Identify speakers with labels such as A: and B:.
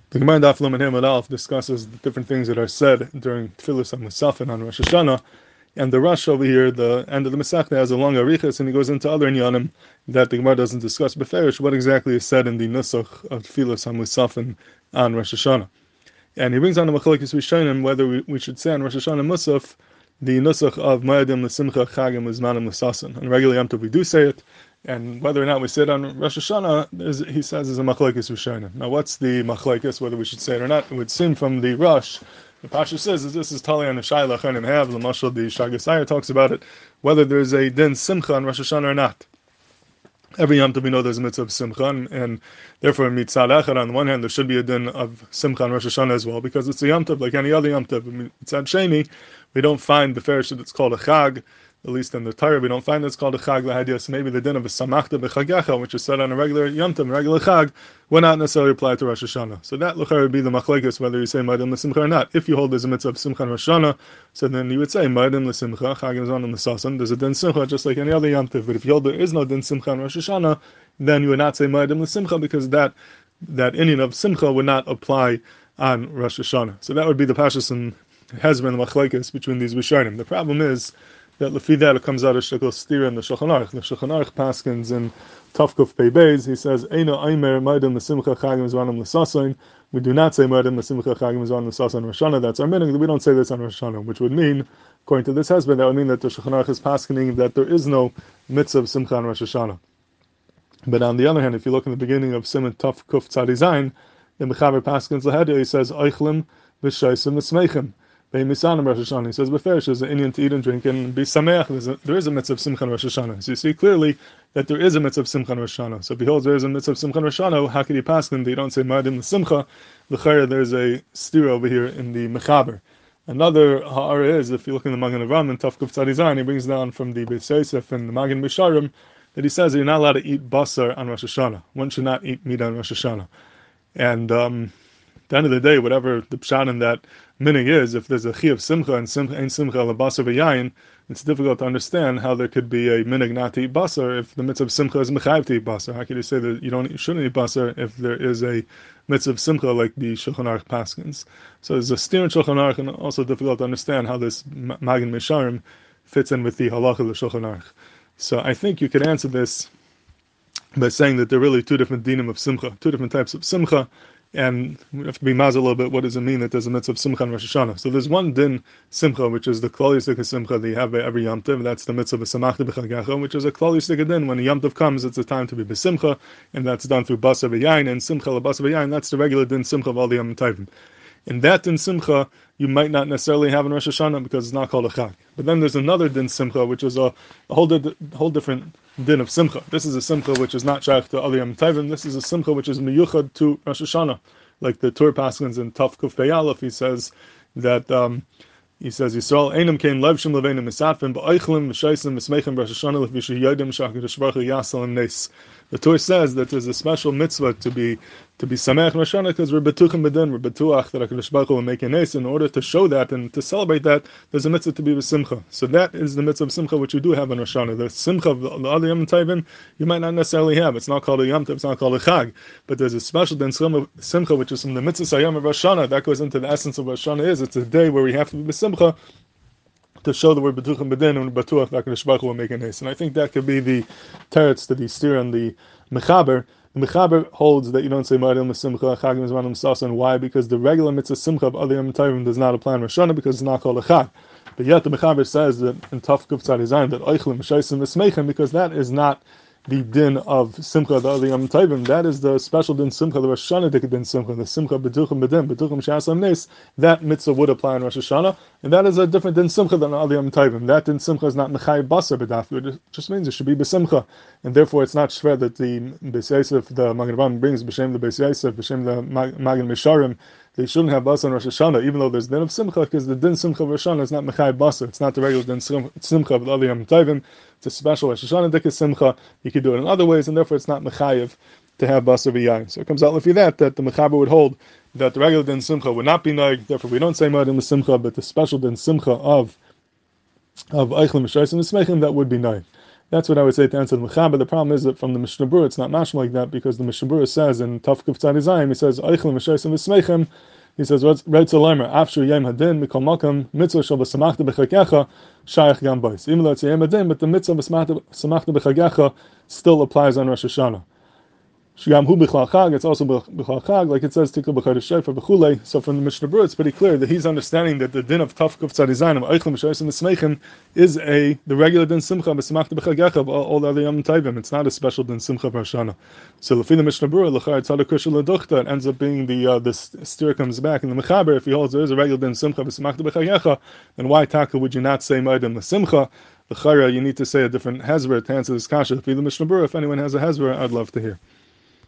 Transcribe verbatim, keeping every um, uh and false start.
A: The Gemara Daf Lamed Alf discusses the different things that are said during Tfilas HaMusafin on Rosh Hashanah, and the Rush over here, the end of the Masechta, has a long arichas, and he goes into other inyanim that the Gemara doesn't discuss beferish, what exactly is said in the Nusach of Tfilas HaMusafin on Rosh Hashanah. And he brings on the Machlokes Rishonim whether we, we should say on Rosh Hashanah Musaf the Nusach of Ma'adim L'Simcha Chagim Uzmanim L'Sasan. On regular Yom Tov we do say it, and whether or not we say it on Rosh Hashanah, he says is a Machlokes Rishonim. Now what's the Machlokes, whether we should say it or not? It would seem from the Rush, the Pasha says that this is Tali on the Shaila Chanim Have, the Mashal, the Shagasayah talks about it, whether there's a Din Simcha on Rosh Hashanah or not. Every Yom Tov we know there's a mitzvah of Simcha, and, and therefore mitzad echad, on the one hand there should be a din of Simcha on Rosh Hashanah as well, because it's a Yom Tov like any other Yom Tov. Mitzad Sheni, we don't find the farish that it's called a Chag, at least in the Torah we don't find that it's called a Chag. The idea is maybe the din of a Samachta b'Chagecha, which is said on a regular Yom Tov, regular Chag, will not necessarily apply to Rosh Hashanah. So that l'chara would be the machlekes whether you say Ma'adim L'Simcha or not. If you hold there's a mitzvah of Simcha on Rosh Hashanah, so then you would say Ma'adim L'Simcha, Chagim Zmanim L'Sasan, there's a din Simcha just like any other Yom Tov. But if you hold there is no din Simcha on Rosh Hashanah, then you would not say Ma'adim L'Simcha, because that that Indian of Simcha would not apply on Rosh Hashanah. So that would be the pashas and has been the machlekes between these Rishonim. The problem is that lefi that it comes out of Shekel Stira and the Shulchan Aruch. The Shulchan Aruch paskins in Tavkuf Pei Beis, he says, Eino Aimer Ma'adim L'Simcha Chagim Zmanim L'Sasan. We do not say Ma'adim L'Simcha Chagim Zmanim L'Sasan on Rosh Hashanah. That's our meaning. We don't say this on Rosh Hashanah, which would mean, according to this husband, that would mean that the Shulchan Aruch is paskining that there is no mitzvah of Simcha on Rosh Hashanah. But on the other hand, if you look in the beginning of Simon Taf Kuf Tzadi Zayin, in Mechaber Paskins Lahedya, he says, Eichlim V'Shaisim V'Smeichim. He says, Beferish, there's an Indian to eat and drink and be Sameach. There is a mitzvah of Simcha on Rosh Hashanah. So you see clearly that there is a mitzvah of Simcha on Rosh Hashanah. So behold, there is a mitzvah of Simcha on Rosh Hashanah. How could you pass them? They don't say Ma'adim L'Simcha. L'chayr, there's a steer over here in the Mechaber. Another ha'ara is, if you look in the Magen Avraham and Tafkuf Tzadi Zayin, he brings down from the Beis Yosef and the Magen Bisharim that he says that you're not allowed to eat basar on Rosh Hashanah. One should not eat meat on Rosh Hashanah. And um, at the end of the day, whatever the pshat in that minig is, if there's a chi of simcha and simcha ain't simcha la basar v'yayin, it's difficult to understand how there could be a minig not to eat basar if the mitzvah of simcha is mechayiv to eat basar. How can you say that you don't you shouldn't eat basar if there is a mitzvah of simcha like the Shulchan Aruch paskins? So there's a steer in Shulchan Aruch, and also difficult to understand how this Magen Misharim fits in with the halacha of the Shulchan Aruch. So I think you could answer this by saying that there are really two different dinim of simcha, two different types of simcha. And we have to be mazel a little bit. What does it mean that there's a mitzvah of simcha on Rosh Hashanah? So there's one din simcha, which is the klal yisdik simcha that you have every Yom Tov. That's the mitzvah of samachta b'chagecha, which is a klal yisdik din. When a Yom Tov comes, it's a time to be b'simcha, and that's done through basar v'yayin and simcha la basar v'yayin. That's the regular din simcha of all the Yom Tovim. In that din simcha, you might not necessarily have in Rosh Hashanah because it's not called a chag. But then there's another din simcha, which is a, a whole, di- whole different din of simcha. This is a simcha which is not shaykh to other Yom Tovim. This is a simcha which is miyuchad to Rosh Hashanah. Like the Tur Paskins in Taf Kuf Pei Aleph, he says that um, he says Yisrael Einam Kain Levshim Leveinim Misatfim Ba'Eichlim V'Shaisim V'Smeichim Rosh Hashanah L'Vishu Yodim Shakadosh Baruch Hu Yasalim Nes. The Tur says that there's a special mitzvah to be to be Sameach Rosh Hashanah because we're betuchim b'din, we're betuach that HaKadosh Baruch Hu will make a nes. In order to show that and to celebrate that, there's a mitzvah to be with simcha. So that is the mitzvah of simcha which you do have in Rosh Hashanah. The simcha of the other Yom Tovim you might not necessarily have. It's not called a Yom Tov, it's not called a Chag, but there's a special din simcha which is from the mitzvah Sayam of Rosh Hashanah. That goes into the essence of what Rosh Hashanah is. It's a day where we have to be with simcha to show that we're betuchim b'din and betuach that HaKadosh Baruch Hu will make a nes. And I think that could be the teretz to the steer and the mechaber. The Mechaber holds that you don't say Ma'adim L'Simcha Chagim Zmanim L'Sasan. Why? Because the regular mitzvah simcha of other Yom Tovim does not apply in Rosh Hashanah because it's not called a Chag. But yet the Mechaber says that in Taf Kuf Tzadi Zayin that Eichlim V'Shaisim V'Smeichim, because that is not the din of simcha the other Yom Tovim. That is the special din simcha, the Rosh Hashanah din simcha, the simcha betuchim b'din, betuchim she'asam nes. That mitzvah would apply in Rosh Hashanah, and that is a different din simcha than the other Yom Tovim. That din simcha is not mechai basar b'daf. It just means it should be b'simcha, and therefore it's not shver that the Beis Yosef, the Magen Avraham brings b'shem the Beis Yosef, b'shem the Magen Misharim. They shouldn't have basar on Rosh Hashanah, even though there's din of simcha, because the din simcha of Rosh Hashanah is not mechai basar. It's not the regular din simcha of the other Yom Tovim. It's a special Rosh Hashanah dikah simcha. You could do it in other ways, and therefore it's not mechayiv to have basar v'yayin. So it comes out like that that the mechaber would hold that the regular din simcha would not be noig. Therefore, we don't say ma'adim simcha, but the special din simcha of of eichlim v'shaisim v'smeichim that would be noig. That's what I would say to answer the Mechaber. The problem is that from the Mishnah Berurah, it's not mashma like that, because the Mishnah Berurah says in Taf Kuf Tzadi Zayim, he says, Eichel Meshaysim V'Smeichem, he says, Red Tzalamer, Afshu Yem Hadin, Mikol Makam, Mitzvah Shal V'Samachta B'Chagecha, Shayach Gam Bais. Even though it's Yem Hadin, but the Mitzvah V'Samachta B'Chagecha still applies on Rosh Hashanah. Shigam hu b'chal chag, it's also b'chal chag, like it says, tikul b'chal shayfa b'chulei. So from the Mishnah Berurah, it's pretty clear that he's understanding that the din of Taf Kuf Tzadi Zayin of Eichel Meshaysim V'Smeichem is a the regular din simcha b'samachta b'chagecha of all the other yom tovim. It's not a special din simcha b'Hashana. So lefi the Mishnah Berurah, l'char tzad kushel l'duchta, it ends up being the uh, the steer comes back in the Mechaber. If he holds there is a regular din simcha b'samachta b'chagecha, then why taka would you not say ma'adim l'simcha? The chayra, you need to say a different hezbollah to answer this kasha. Lefi the Mishnah Berurah, if anyone has a hezbollah, I'd love to hear.